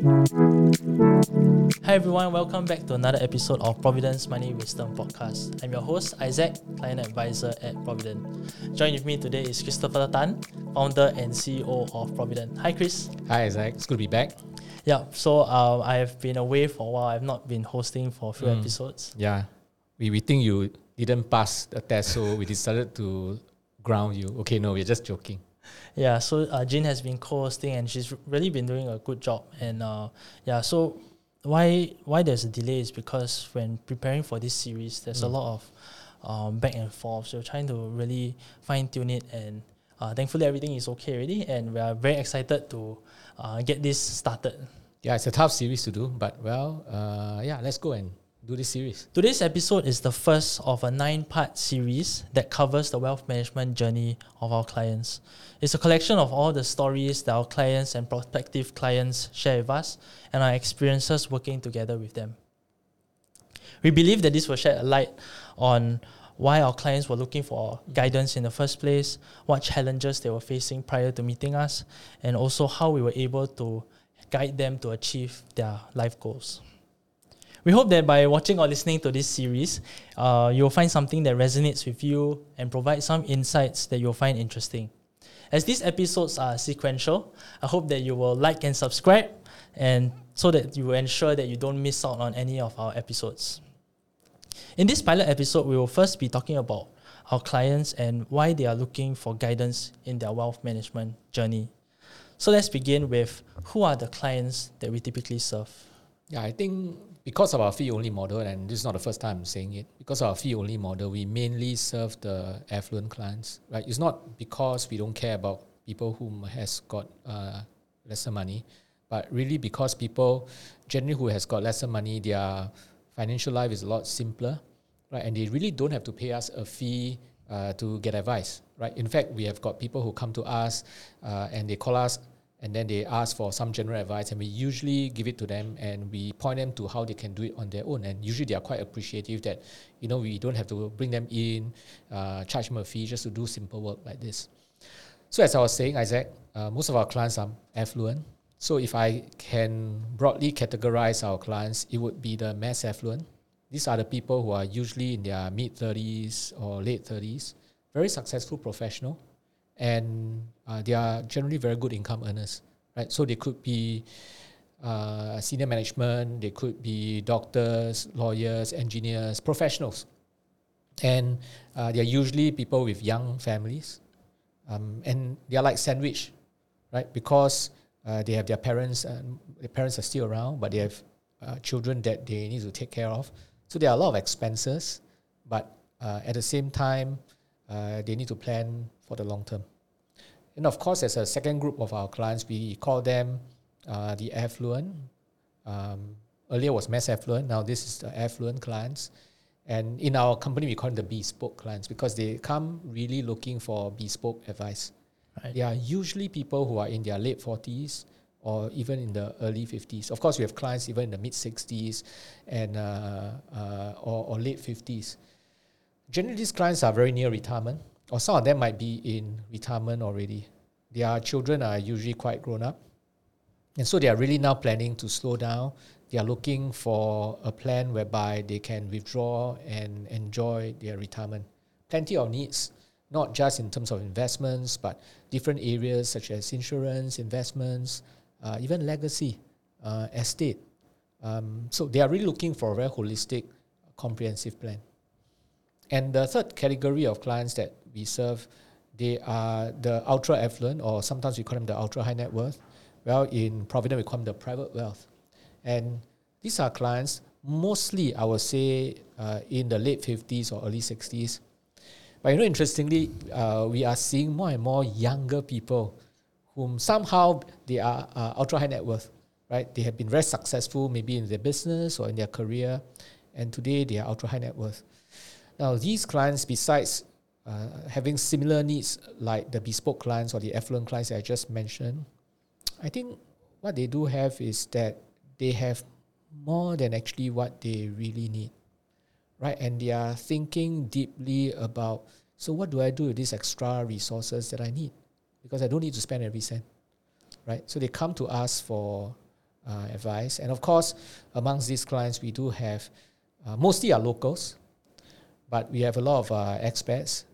Hi everyone, welcome back to another episode of Providence Money Wisdom Podcast. I'm your host, Isaac, Client Advisor at Provident. Join with me today is Christopher Tan, Founder and CEO of Provident. Hi Chris. Hi Isaac, it's good to be back. Yeah, so I have been away for a while. I've not been hosting for a few episodes. Yeah, we think you didn't pass the test, so we decided to ground you. Okay, no, we're just joking. Yeah, so Jean has been co-hosting and she's really been doing a good job. And so why there's a delay is because when preparing for this series, there's a lot of back and forth. So we're trying to really fine-tune it, and thankfully everything is okay already, and we are very excited to get this started. Yeah, it's a tough series to do, but let's go and do this series. Today's episode is the first of a 9-part series that covers the wealth management journey of our clients. It's a collection of all the stories that our clients and prospective clients share with us and our experiences working together with them. We believe that this will shed a light on why our clients were looking for guidance in the first place, what challenges they were facing prior to meeting us, and also how we were able to guide them to achieve their life goals. We hope that by watching or listening to this series, you'll find something that resonates with you and provide some insights that you'll find interesting. As these episodes are sequential, I hope that you will like and subscribe, and so that you will ensure that you don't miss out on any of our episodes. In this pilot episode, we will first be talking about our clients and why they are looking for guidance in their wealth management journey. So let's begin with who are the clients that we typically serve. Yeah, I think because of our fee-only model, and this is not the first time I'm saying it, because of our fee-only model, we mainly serve the affluent clients, right? It's not because we don't care about people who has got lesser money, but really because people generally who has got lesser money, their financial life is a lot simpler, right? And they really don't have to pay us a fee to get advice, right? In fact, we have got people who come to us and they call us and then they ask for some general advice, and we usually give it to them and we point them to how they can do it on their own. And usually they are quite appreciative that, we don't have to bring them in, charge them a fee just to do simple work like this. So as I was saying, Isaac, most of our clients are affluent. So if I can broadly categorize our clients, it would be the mass affluent. These are the people who are usually in their mid-30s or late 30s, very successful professional, and they are generally very good income earners, right? So they could be senior management, they could be doctors, lawyers, engineers, professionals. And they are usually people with young families, and they are like sandwiched, right? Because they have their parents are still around, but they have children that they need to take care of. So there are a lot of expenses, but at the same time, they need to plan for the long term. And of course, as a second group of our clients, we call them the affluent. Earlier was mass affluent, now this is the affluent clients. And in our company, we call them the bespoke clients because they come really looking for bespoke advice. Right. They are usually people who are in their late 40s or even in the early 50s. Of course, we have clients even in the mid-60s and or late 50s. Generally, these clients are very near retirement, or some of them might be in retirement already. Their children are usually quite grown up. And so they are really now planning to slow down. They are looking for a plan whereby they can withdraw and enjoy their retirement. Plenty of needs, not just in terms of investments, but different areas such as insurance, investments, even legacy, estate. So they are really looking for a very holistic, comprehensive plan. And the third category of clients that we serve, they are the ultra affluent, or sometimes we call them the ultra high net worth. Well, in Provident, we call them the private wealth. And these are clients, mostly, I would say, in the late 50s or early 60s. But interestingly, we are seeing more and more younger people whom somehow they are ultra high net worth, right? They have been very successful maybe in their business or in their career, and today they are ultra high net worth. Now, these clients, besides having similar needs like the bespoke clients or the affluent clients that I just mentioned, I think what they do have is that they have more than actually what they really need, right? And they are thinking deeply about, so what do I do with these extra resources that I need? Because I don't need to spend every cent, right? So they come to us for advice. And of course, amongst these clients, we do have mostly are locals, but we have a lot of expats,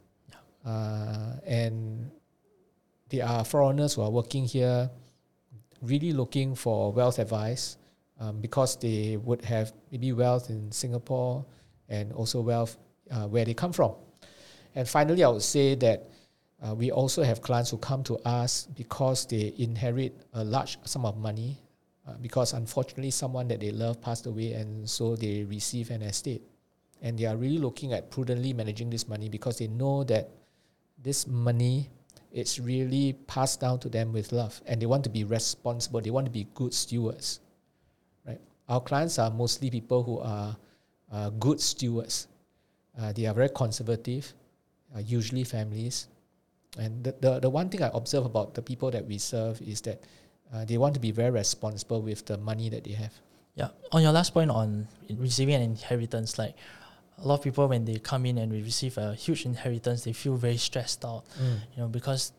and they are foreigners who are working here, really looking for wealth advice, because they would have maybe wealth in Singapore and also wealth where they come from. And finally, I would say that we also have clients who come to us because they inherit a large sum of money, because unfortunately someone that they love passed away, and so they receive an estate. And they are really looking at prudently managing this money because they know that this money, it's really passed down to them with love, and they want to be responsible. They want to be good stewards, right? Our clients are mostly people who are good stewards. They are very conservative, usually families. And the one thing I observe about the people that we serve is that they want to be very responsible with the money that they have. Yeah. On your last point on receiving an inheritance, like a lot of people when they come in and we receive a huge inheritance, they feel very stressed out. Because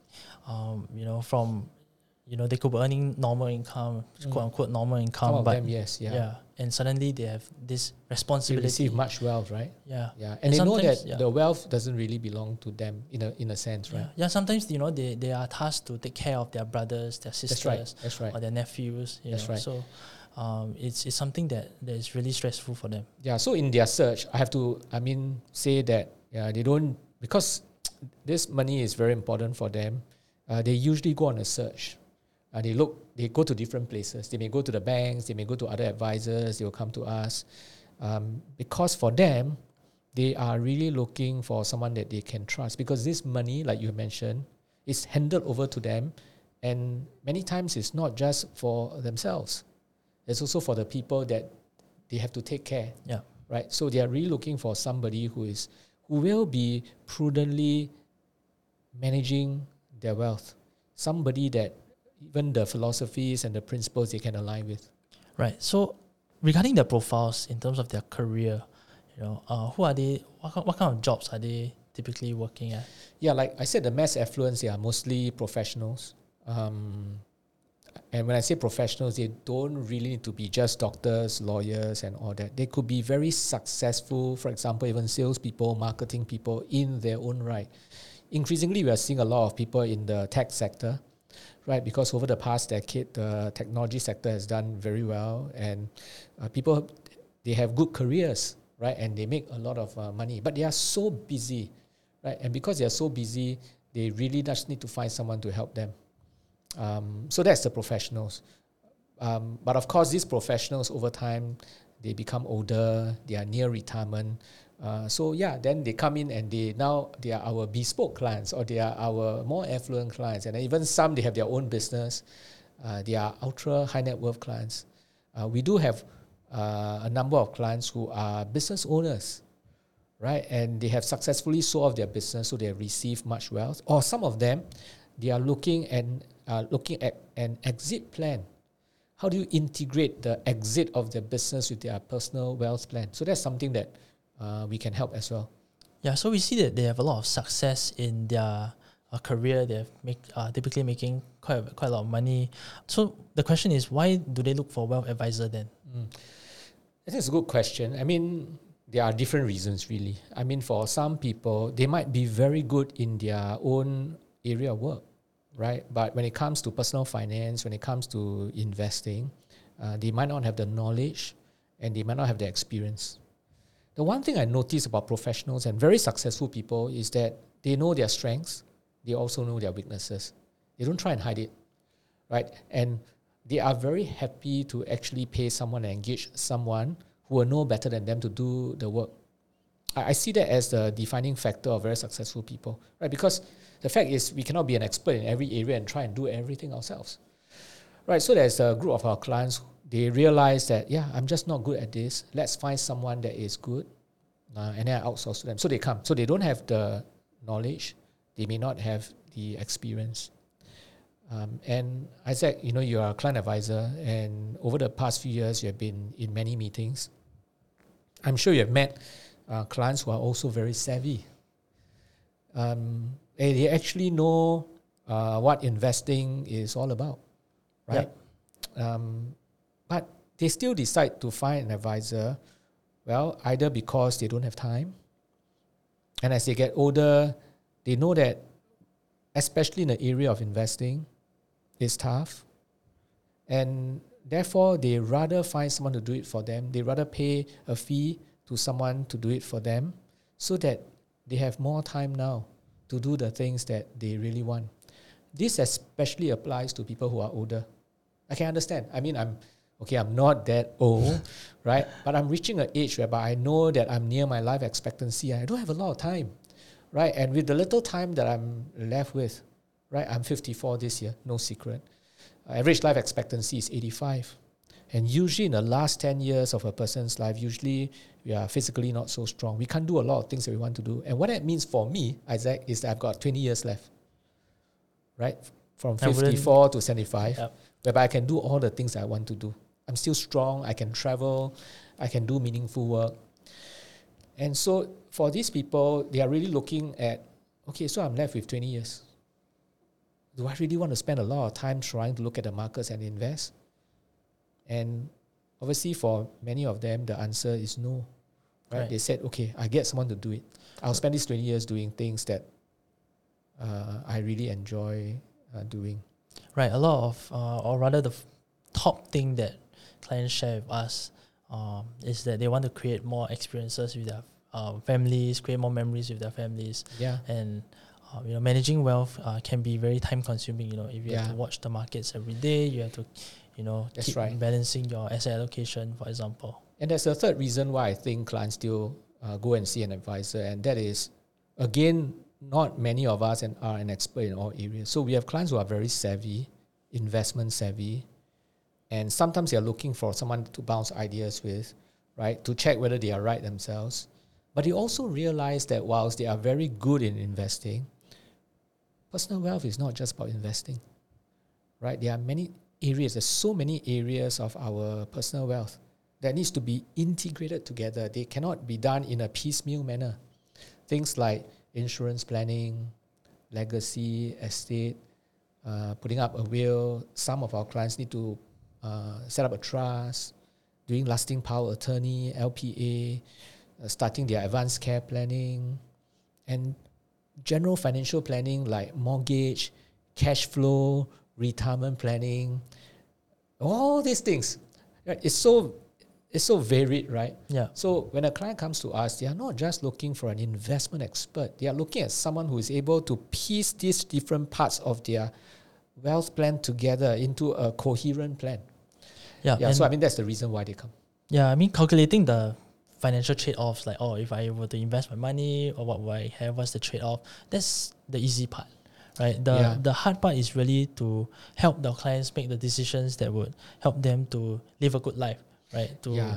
from they could be earning normal income, quote unquote normal income. Some of but them, yes, yeah. And suddenly they have this They responsibility. receive much wealth, right? Yeah. And they know that sometimes, the wealth doesn't really belong to them in a sense, right? Yeah, sometimes they are tasked to take care of their brothers, their sisters, That's right. or their nephews. That's right. So it's something that is really stressful for them. Yeah, so in their search, I have to say that they don't, because this money is very important for them. They usually go on a search. They go to different places. They may go to the banks, they may go to other advisors, they will come to us. Because for them, they are really looking for someone that they can trust, because this money, like you mentioned, is handed over to them, and many times it's not just for themselves. It's also for the people that they have to take care. Yeah. Right? So they are really looking for somebody who will be prudently managing their wealth. Somebody that even the philosophies and the principles they can align with. Right. So regarding their profiles in terms of their career, who are they? What kind of jobs are they typically working at? Yeah, like I said, the mass affluents, they are mostly professionals. And when I say professionals, they don't really need to be just doctors, lawyers, and all that. They could be very successful, for example, even salespeople, marketing people in their own right. Increasingly, we are seeing a lot of people in the tech sector, right? Because over the past decade, the technology sector has done very well, and people, they have good careers, right? And they make a lot of money, but they are so busy, right? And because they are so busy, they really just need to find someone to help them. So that's the professionals. But of course, these professionals over time, they become older, they are near retirement. Then they come in and they are our bespoke clients, or they are our more affluent clients. And even some, they have their own business. They are ultra high net worth clients. We do have a number of clients who are business owners, right? And they have successfully sold off their business, so they have received much wealth. Or some of them, they are looking at an exit plan. How do you integrate the exit of their business with their personal wealth plan? So that's something that we can help as well. Yeah, so we see that they have a lot of success in their career. They're typically making quite a lot of money. So the question is, why do they look for a wealth advisor then? I think it's a good question. I mean, there are different reasons, really. I mean, for some people, they might be very good in their own area of work, right? But when it comes to personal finance, when it comes to investing, they might not have the knowledge and they might not have the experience. The one thing I notice about professionals and very successful people is that they know their strengths, they also know their weaknesses. They don't try and hide it, right? And they are very happy to actually pay someone and engage someone who will know better than them to do the work. I see that as the defining factor of very successful people, right? Because the fact is, we cannot be an expert in every area and try and do everything ourselves, right? So there's a group of our clients, they realize that, I'm just not good at this. Let's find someone that is good, and then I outsource to them. So they come. So they don't have the knowledge. They may not have the experience. And Isaac, you are a client advisor, and over the past few years, you have been in many meetings. I'm sure you have met clients who are also very savvy. And they actually know what investing is all about, right? But they still decide to find an advisor, well, either because they don't have time, and as they get older, they know that, especially in the area of investing, it's tough. And therefore, they rather find someone to do it for them. They rather pay a fee to someone to do it for them so that they have more time now to do the things that they really want. This especially applies to people who are older. I can understand. I mean, I'm not that old, right? But I'm reaching an age whereby I know that I'm near my life expectancy. I don't have a lot of time, right? And with the little time that I'm left with, right? I'm 54 this year, no secret. Average life expectancy is 85. And usually in the last 10 years of a person's life, usually we are physically not so strong. We can't do a lot of things that we want to do. And what that means for me, Isaac, is that I've got 20 years left, right? From 54 to 75, whereby I can do all the things that I want to do. I'm still strong. I can travel. I can do meaningful work. And so for these people, they are really looking at, okay, so I'm left with 20 years. Do I really want to spend a lot of time trying to look at the markets and invest? And obviously for many of them, the answer is no. Right? They said, okay, I get someone to do it. I'll spend these 20 years doing things that I really enjoy doing. Right. A lot of, or rather the top thing that clients share with us is that they want to create more experiences with their families, create more memories with their families. Yeah. And managing wealth can be very time consuming. If you have to watch the markets every day, you have to keep balancing your asset allocation, for example. And there's a third reason why I think clients still go and see an advisor, and that is, again, not many of us are an expert in all areas. So we have clients who are very savvy, investment savvy, and sometimes they're looking for someone to bounce ideas with, right, to check whether they are right themselves. But they also realize that whilst they are very good in investing, personal wealth is not just about investing, right? There are many areas, there's so many areas of our personal wealth that needs to be integrated together. They cannot be done in a piecemeal manner. Things like insurance planning, legacy, estate, putting up a will. Some of our clients need to set up a trust, doing lasting power attorney, LPA, starting their advanced care planning, and general financial planning like mortgage, cash flow, retirement planning, all these things. Right? It's so varied, right? Yeah. So when a client comes to us, they are not just looking for an investment expert. They are looking at someone who is able to piece these different parts of their wealth plan together into a coherent plan. Yeah. So that's the reason why they come. Yeah, calculating the financial trade-offs, like, if I were to invest my money, or what will I have, what's the trade-off? That's the easy part, right? The hard part is really to help the clients make the decisions that would help them to live a good life, right?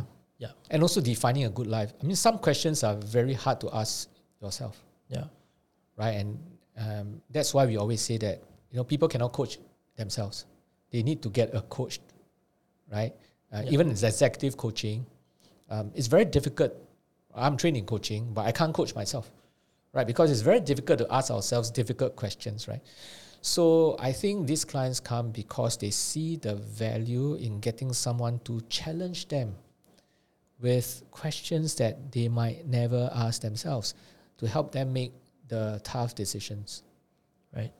And also defining a good life. Some questions are very hard to ask yourself. Yeah. Right? And that's why we always say that, people cannot coach themselves. They need to get a coach, right? Even in executive coaching, it's very difficult. I'm trained in coaching, but I can't coach myself, right? Because it's very difficult to ask ourselves difficult questions, right? So I think these clients come because they see the value in getting someone to challenge them with questions that they might never ask themselves, to help them make the tough decisions. Right.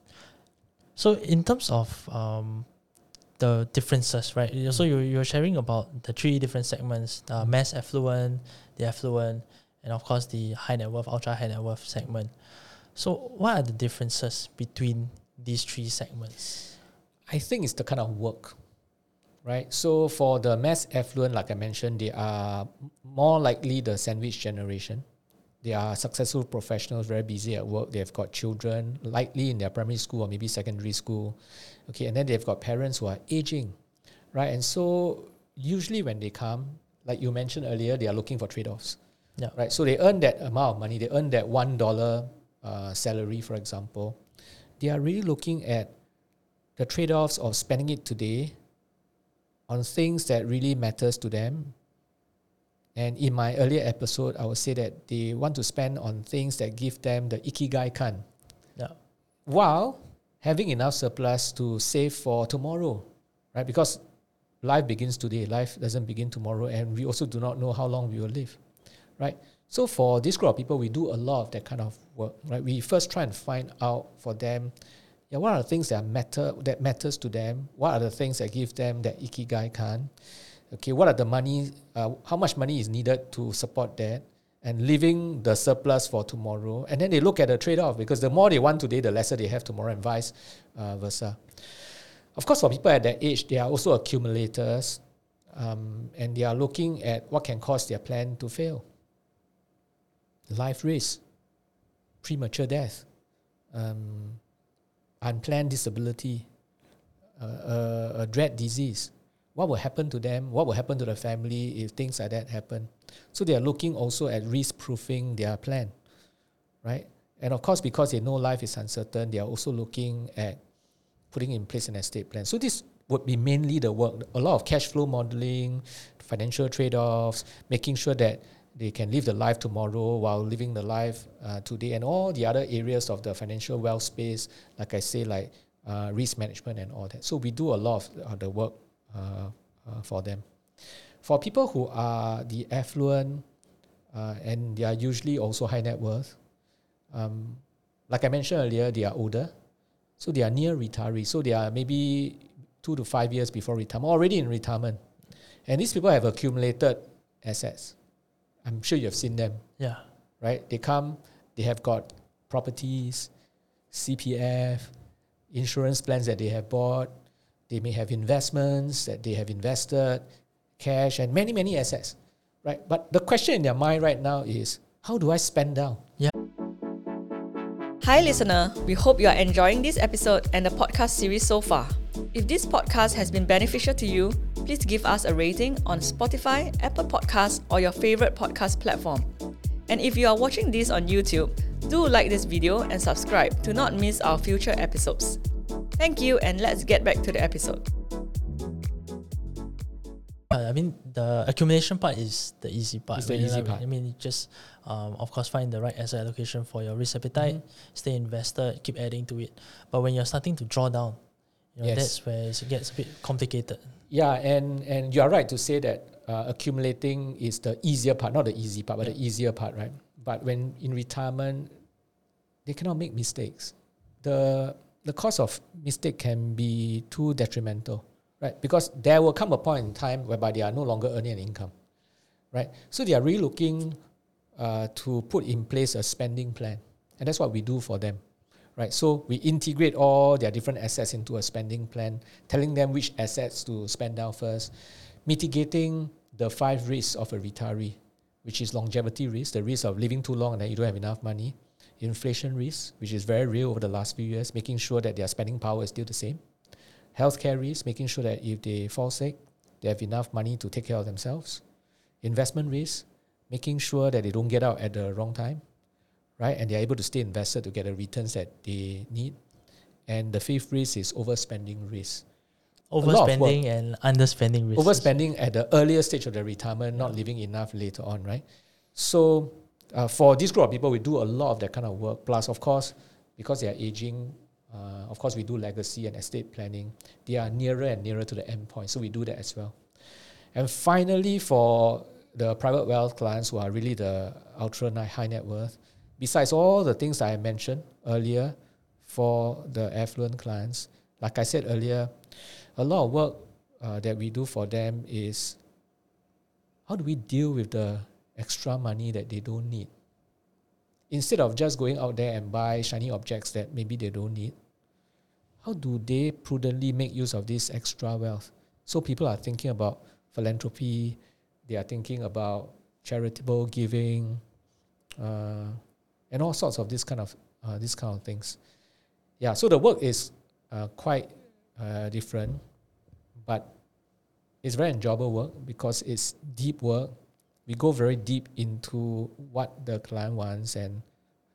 So in terms of the differences, right? So you're sharing about the three different segments: the mass affluent, the affluent, and of course the high net worth, ultra high net worth segment. So what are the differences between these three segments? I think it's the kind of work, right? So for the mass affluent, like I mentioned, they are more likely the sandwich generation. They are successful professionals, very busy at work. They've got children, likely in their primary school or maybe secondary school. Okay, and then they've got parents who are aging, right? And so usually when they come, like you mentioned earlier, they are looking for trade-offs, right? So they earn that amount of money. They earn that $1 salary, for example. They are really looking at the trade-offs of spending it today on things that really matters to them. And in my earlier episode, I would say that they want to spend on things that give them the ikigai kan, while having enough surplus to save for tomorrow, right? Because life begins today. Life doesn't begin tomorrow, and we also do not know how long we will live, right? So for this group of people, we do a lot of that kind of work, right? We first try and find out for them, what are the things that matters to them? What are the things that give them that ikigai kan? Okay, what are the money? How much money is needed to support that? And leaving the surplus for tomorrow. And then they look at the trade-off, because the more they want today, the lesser they have tomorrow, and vice versa. Of course, for people at that age, they are also accumulators, and they are looking at what can cause their plan to fail. Life risk, premature death, unplanned disability, a dread disease. What will happen to them? What will happen to the family if things like that happen? So they are looking also at risk-proofing their plan, right? And of course, because they know life is uncertain, they are also looking at putting in place an estate plan. So this would be mainly the work. A lot of cash flow modeling, financial trade-offs, making sure that they can live the life tomorrow while living the life today, and all the other areas of the financial wealth space, like I say, like risk management and all that. So we do a lot of the work for them. For people who are the affluent, and they are usually also high net worth, like I mentioned earlier, they are older, so they are near retiree. So they are maybe 2 to 5 years before retirement, already in retirement. And these people have accumulated assets. I'm sure you've seen them. Yeah. Right? They come, they have got properties, CPF, insurance plans that they have bought. They may have investments that they have invested, cash, and many, many assets. Right? But the question in their mind right now is, how do I spend down? Yeah. Hi listener, we hope you are enjoying this episode and the podcast series so far. If this podcast has been beneficial to you, please give us a rating on Spotify, Apple Podcasts, or your favorite podcast platform. And if you are watching this on YouTube, do like this video and subscribe to not miss our future episodes. Thank you, and let's get back to the episode. I mean, the accumulation part is the easy part. It's the easy part. I mean, you just, of course, find the right asset allocation for your risk appetite, stay invested, keep adding to it. But when you're starting to draw down, that's where it gets a bit complicated. Yeah, and you are right to say that accumulating is the easier part, not the easy part, but the easier part, right? But when in retirement, they cannot make mistakes. The cost of mistake can be too detrimental, right? Because there will come a point in time whereby they are no longer earning an income, right? So they are really looking to put in place a spending plan, and that's what we do for them. Right, so we integrate all their different assets into a spending plan, telling them which assets to spend down first, mitigating the 5 risks of a retiree, which is longevity risk, the risk of living too long and that you don't have enough money, inflation risk, which is very real over the last few years, making sure that their spending power is still the same, healthcare risk, making sure that if they fall sick, they have enough money to take care of themselves, investment risk, making sure that they don't get out at the wrong time, right? And they're able to stay invested to get the returns that they need. And the 5th risk is overspending risk. Overspending and underspending risk. Overspending at the earlier stage of the retirement, not living enough later on, right? So for this group of people, we do a lot of that kind of work. Plus, of course, because they are aging, of course, we do legacy and estate planning. They are nearer and nearer to the end point. So we do that as well. And finally, for the private wealth clients who are really the ultra high net worth, besides all the things that I mentioned earlier for the affluent clients, like I said earlier, a lot of work that we do for them is how do we deal with the extra money that they don't need? Instead of just going out there and buy shiny objects that maybe they don't need, how do they prudently make use of this extra wealth? So people are thinking about philanthropy, they are thinking about charitable giving, and all sorts of this kind of things. Yeah, so the work is quite different, but it's very enjoyable work because it's deep work. We go very deep into what the client wants, and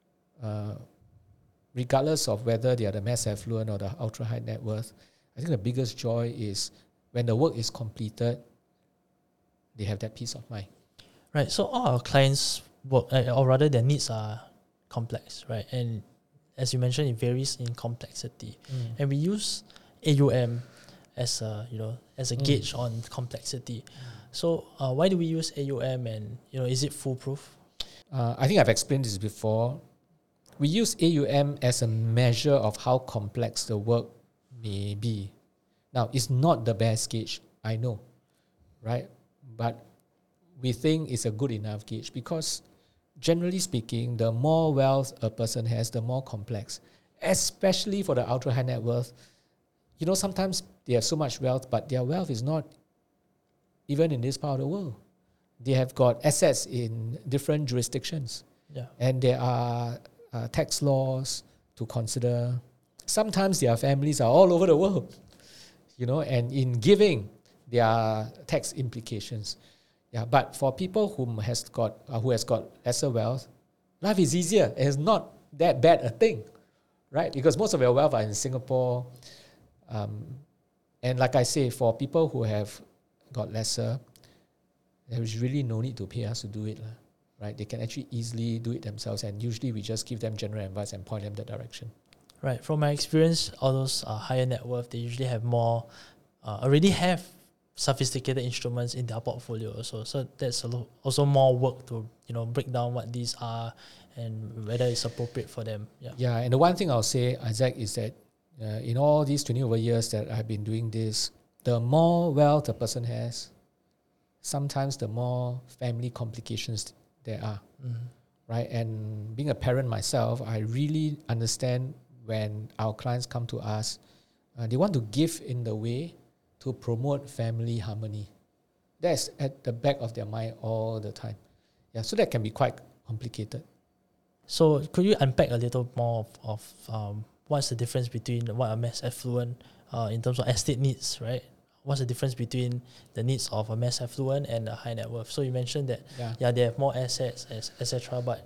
regardless of whether they are the mass affluent or the ultra high net worth, I think the biggest joy is when the work is completed, they have that peace of mind. Right, so all our clients' work, or rather their needs are complex, right? And as you mentioned, it varies in complexity. And we use AUM as a gauge on complexity. So why do we use AUM, and is it foolproof? I think I've explained this before. We use AUM as a measure of how complex the work may be. Now, it's not the best gauge, I know, right? But we think it's a good enough gauge because, generally speaking, the more wealth a person has, the more complex. Especially for the ultra high net worth. Sometimes they have so much wealth, but their wealth is not even in this part of the world. They have got assets in different jurisdictions. Yeah. And there are tax laws to consider. Sometimes their families are all over the world. And in giving, there are tax implications. Yeah, but for people who has got lesser wealth, life is easier. It's not that bad a thing, right? Because most of your wealth are in Singapore. And like I say, for people who have got lesser, there is really no need to pay us to do it, right? They can actually easily do it themselves, and usually we just give them general advice and point them the direction. Right. From my experience, all those higher net worth, they usually have more, already have sophisticated instruments in their portfolio also. So that's also more work to break down what these are and whether it's appropriate for them. Yeah, and the one thing I'll say, Isaac, is that in all these 20 over years that I've been doing this, the more wealth a person has, sometimes the more family complications there are, right? And being a parent myself, I really understand when our clients come to us, they want to give in the way to promote family harmony. That's at the back of their mind all the time. Yeah, so that can be quite complicated. So could you unpack a little more of what's the difference between what a mass affluent in terms of estate needs, right? What's the difference between the needs of a mass affluent and a high net worth? So you mentioned that they have more assets, etc. But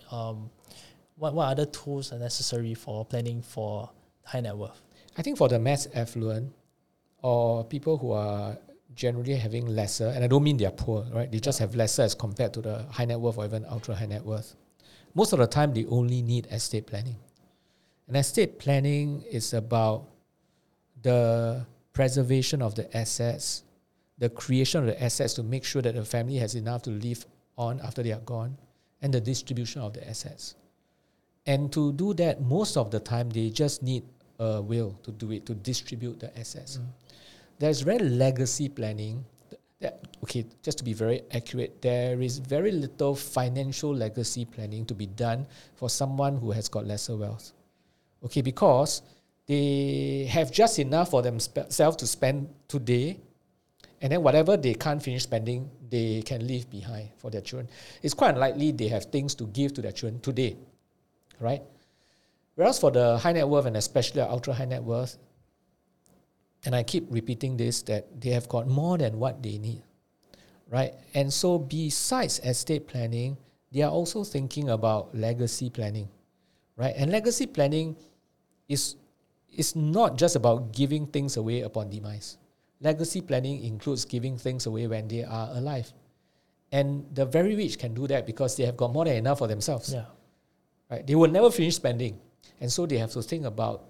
what other tools are necessary for planning for high net worth? I think for the mass affluent, or people who are generally having lesser, and I don't mean they're poor, right? They just have lesser as compared to the high net worth or even ultra high net worth. Most of the time, they only need estate planning. And estate planning is about the preservation of the assets, the creation of the assets to make sure that the family has enough to live on after they are gone, and the distribution of the assets. And to do that, most of the time, they just need a will to do it, to distribute the assets. There's very legacy planning. Just to be very accurate, there is very little financial legacy planning to be done for someone who has got lesser wealth. Because they have just enough for themselves to spend today, and then whatever they can't finish spending, they can leave behind for their children. It's quite unlikely they have things to give to their children today, right? Whereas for the high net worth, and especially the ultra high net worth, and I keep repeating this, that they have got more than what they need, right? And so besides estate planning, they are also thinking about legacy planning, right? And legacy planning is not just about giving things away upon demise. Legacy planning includes giving things away when they are alive. And the very rich can do that because they have got more than enough for themselves. Yeah. Right? They will never finish spending. And so they have to think about,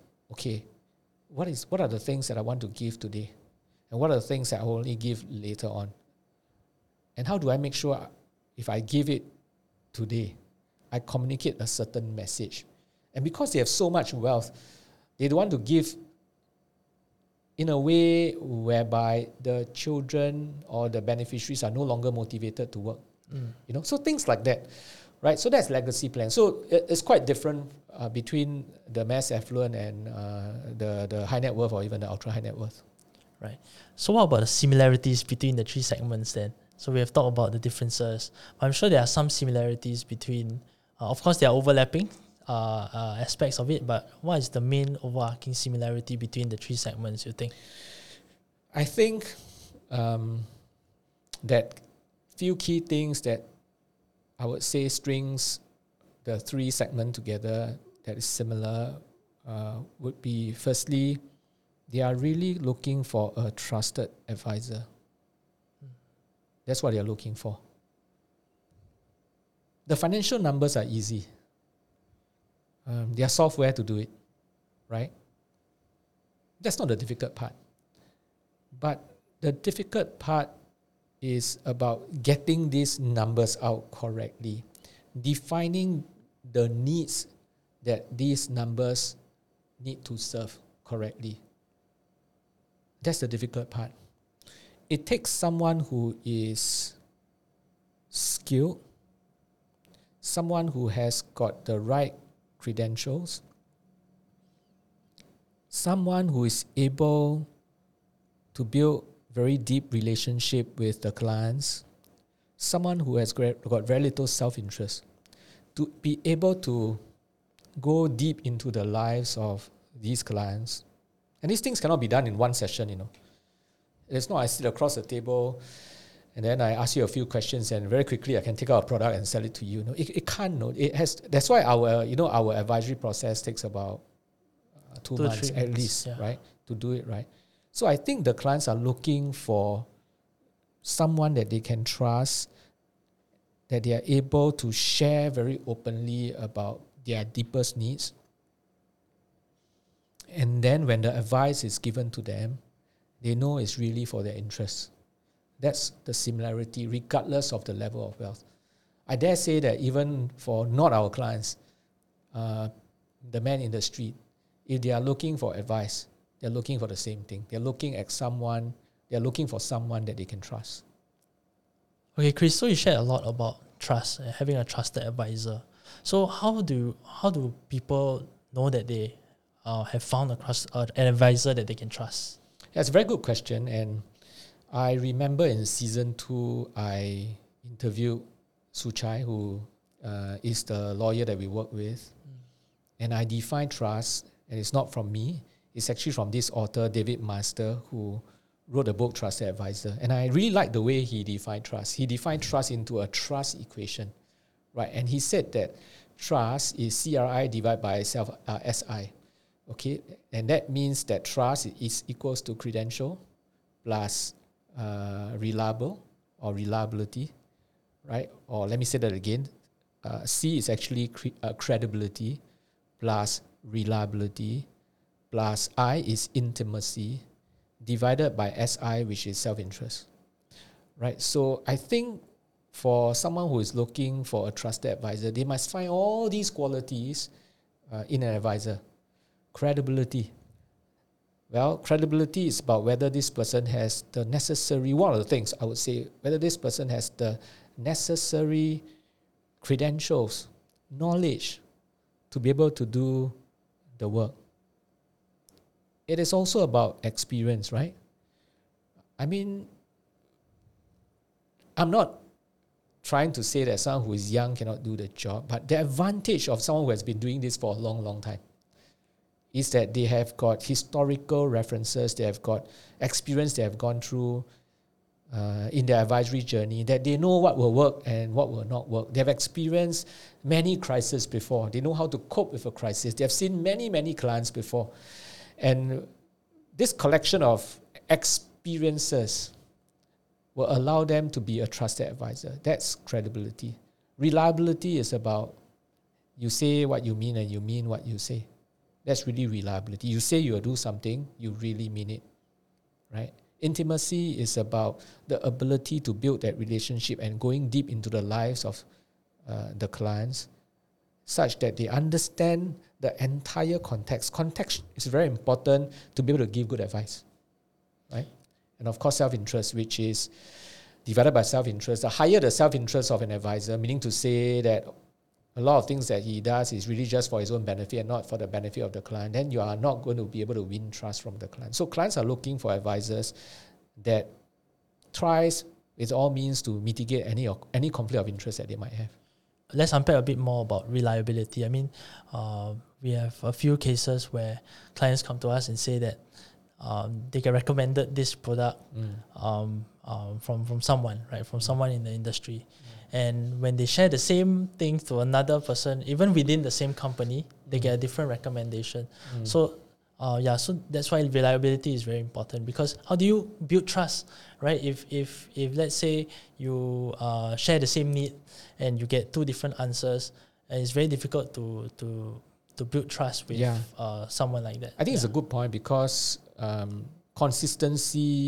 what are the things that I want to give today? And what are the things that I will only give later on? And how do I make sure if I give it today, I communicate a certain message? And because they have so much wealth, they don't want to give in a way whereby the children or the beneficiaries are no longer motivated to work. So things like that, right? So that's legacy plan. So it's quite different between the mass affluent and the high net worth or even the ultra high net worth. Right. So what about the similarities between the three segments then? So we have talked about the differences. I'm sure there are some similarities between, of course, there are overlapping aspects of it, but what is the main overarching similarity between the three segments, you think? I think that few key things that I would say strings the three segments together that is similar would be, firstly, they are really looking for a trusted advisor. That's what they are looking for. The financial numbers are easy. They are software to do it, right? That's not the difficult part. But the difficult part is about getting these numbers out correctly, defining the needs that these numbers need to serve correctly. That's the difficult part. It takes someone who is skilled, someone who has got the right credentials, someone who is able to build very deep relationship with the clients, someone who has got very little self-interest, to be able to go deep into the lives of these clients. And these things cannot be done in one session, you know. It's not I sit across the table and then I ask you a few questions and very quickly I can take out a product and sell it to you. No, it can't. No, it has. That's why our advisory process takes about 2 months at least, right, to do it right. So I think the clients are looking for someone that they can trust, that they are able to share very openly about their deepest needs. And then when the advice is given to them, they know it's really for their interests. That's the similarity, regardless of the level of wealth. I dare say that even for not our clients, the man in the street, if they are looking for advice, they're looking for the same thing. They're looking for someone that they can trust. Okay, Chris, so you shared a lot about trust, having a trusted advisor. So how do people know that they have found an advisor that they can trust? That's a very good question. And I remember in season 2, I interviewed Suchai, who is the lawyer that we work with. And I defined trust, and it's not from me. It's actually from this author, David Master, who wrote a book, Trusted Advisor. And I really like the way he defined trust. He defined trust into a trust equation, right? And he said that trust is CRI divided by SI, okay? And that means that trust is equals to credential plus reliable or reliability, right? Or let me say that again. C is actually credibility plus reliability plus I is intimacy divided by SI, which is self-interest, right? So I think for someone who is looking for a trusted advisor, they must find all these qualities in an advisor. Credibility. Well, credibility is about whether this person has the necessary, one of the things I would say, whether this person has the necessary credentials, knowledge to be able to do the work. It is also about experience, right? I mean, I'm not trying to say that someone who is young cannot do the job, but the advantage of someone who has been doing this for a long, long time is that they have got historical references, they have got experience they have gone through in their advisory journey, that they know what will work and what will not work. They have experienced many crises before. They know how to cope with a crisis. They have seen many, many clients before. And this collection of experiences will allow them to be a trusted advisor. That's credibility. Reliability is about you say what you mean and you mean what you say. That's really reliability. You say you'll do something, you really mean it, right? Intimacy is about the ability to build that relationship and going deep into the lives of the clients such that they understand the entire context. Context is very important to be able to give good advice, right? And of course, self-interest, which is divided by self-interest. The higher the self-interest of an advisor, meaning to say that a lot of things that he does is really just for his own benefit and not for the benefit of the client, then you are not going to be able to win trust from the client. So clients are looking for advisors that tries with all means to mitigate any conflict of interest that they might have. Let's unpack a bit more about reliability. I mean, we have a few cases where clients come to us and say that they get recommended this product from someone, right? From someone in the industry. And when they share the same thing to another person, even within the same company, they get a different recommendation. So that's why reliability is very important, because how do you build trust, right? If let's say you share the same need and you get two different answers, and it's very difficult to build trust with someone like that. I think it's a good point because consistency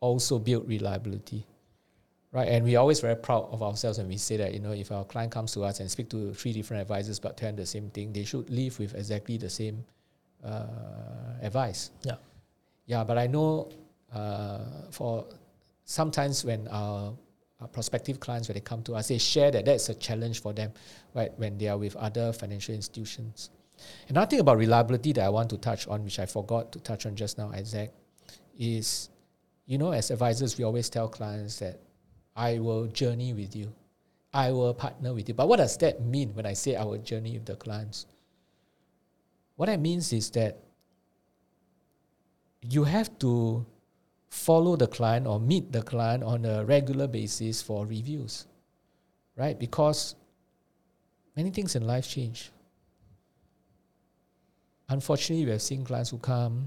also build reliability, right? And we're always very proud of ourselves when we say that, if our client comes to us and speak to 3 different advisors but tell them the same thing, they should leave with exactly the same advice. Yeah. Yeah, but I know for sometimes when our prospective clients, when they come to us, they share that that's a challenge for them, right, when they are with other financial institutions. Another thing about reliability that I want to touch on, which I forgot to touch on just now, Isaac, is, as advisors, we always tell clients that I will journey with you. I will partner with you. But what does that mean when I say I will journey with the clients? What that means is that you have to follow the client or meet the client on a regular basis for reviews, right? Because many things in life change. Unfortunately, we have seen clients who come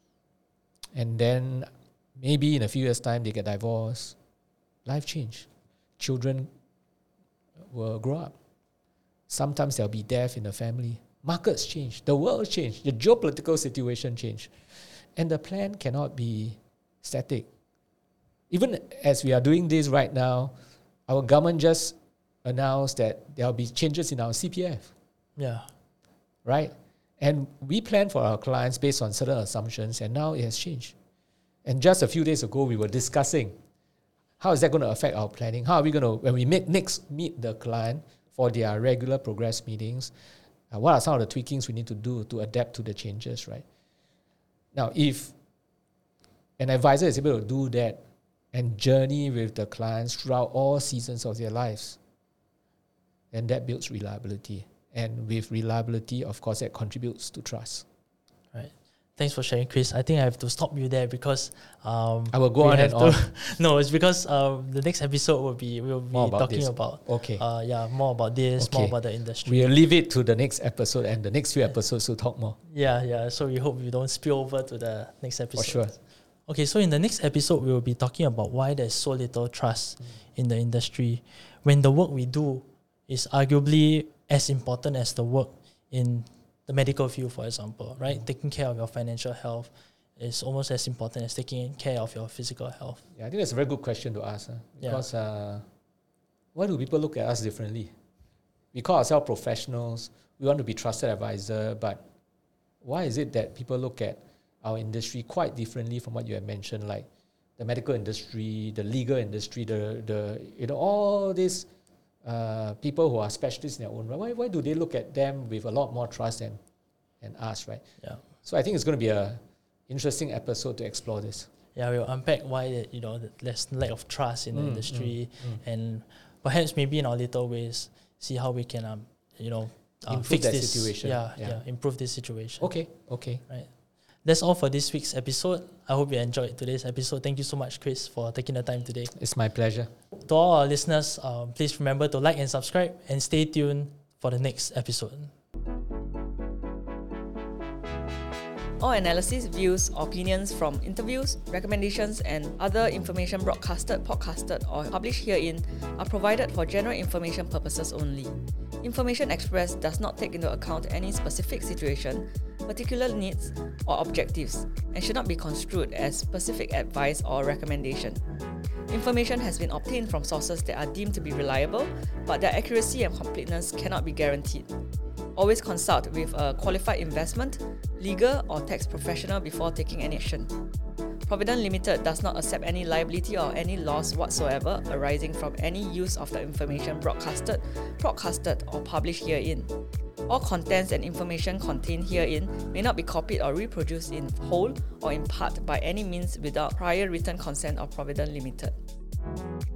and then maybe in a few years' time they get divorced. Life change. Children will grow up. Sometimes there'll be death in the family. Markets change. The world change. The geopolitical situation change. And the plan cannot be static. Even as we are doing this right now, our government just announced that there will be changes in our CPF. Yeah. Right? And we plan for our clients based on certain assumptions, and now it has changed. And just a few days ago, we were discussing how is that going to affect our planning? How are we going to, when we next meet the client for their regular progress meetings, what are some of the tweakings we need to do to adapt to the changes, right? Now, if an advisor is able to do that and journey with the clients throughout all seasons of their lives, then that builds reliability. And with reliability, of course, that contributes to trust. Right. Thanks for sharing, Chris. I think I have to stop you there because I will go on and on. No, it's because the next episode we'll be talking about more about this, more about the industry. We'll leave it to the next episode, and the next few episodes we'll talk more. Yeah. So we hope you don't spill over to the next episode. For sure. Okay, so in the next episode, we will be talking about why there's so little trust in the industry when the work we do is arguably as important as the work in the medical field, for example, right? Taking care of your financial health is almost as important as taking care of your physical health. Yeah, I think that's a very good question to ask. Because why do people look at us differently? We call ourselves professionals. We want to be trusted advisor, but why is it that people look at our industry quite differently from what you have mentioned, like the medical industry, the legal industry, the all these people who are specialists in their own right? Why do they look at them with a lot more trust than us, right? Yeah. So I think it's going to be a interesting episode to explore this. Yeah, we'll unpack why there's lack of trust in the industry, and perhaps maybe in our little ways see how we can improve fix this situation. Improve this situation. Okay. Right. That's all for this week's episode. I hope you enjoyed today's episode. Thank you so much, Chris, for taking the time today. It's my pleasure. To all our listeners, please remember to like and subscribe and stay tuned for the next episode. All analysis, views, opinions from interviews, recommendations, and other information broadcasted, podcasted, or published herein are provided for general information purposes only. Information expressed does not take into account any specific situation, particular needs, or objectives, and should not be construed as specific advice or recommendation. Information has been obtained from sources that are deemed to be reliable, but their accuracy and completeness cannot be guaranteed. Always consult with a qualified investment, legal, or tax professional before taking any action. Provident Limited does not accept any liability or any loss whatsoever arising from any use of the information broadcasted, or published herein. All contents and information contained herein may not be copied or reproduced in whole or in part by any means without prior written consent of Provident Limited.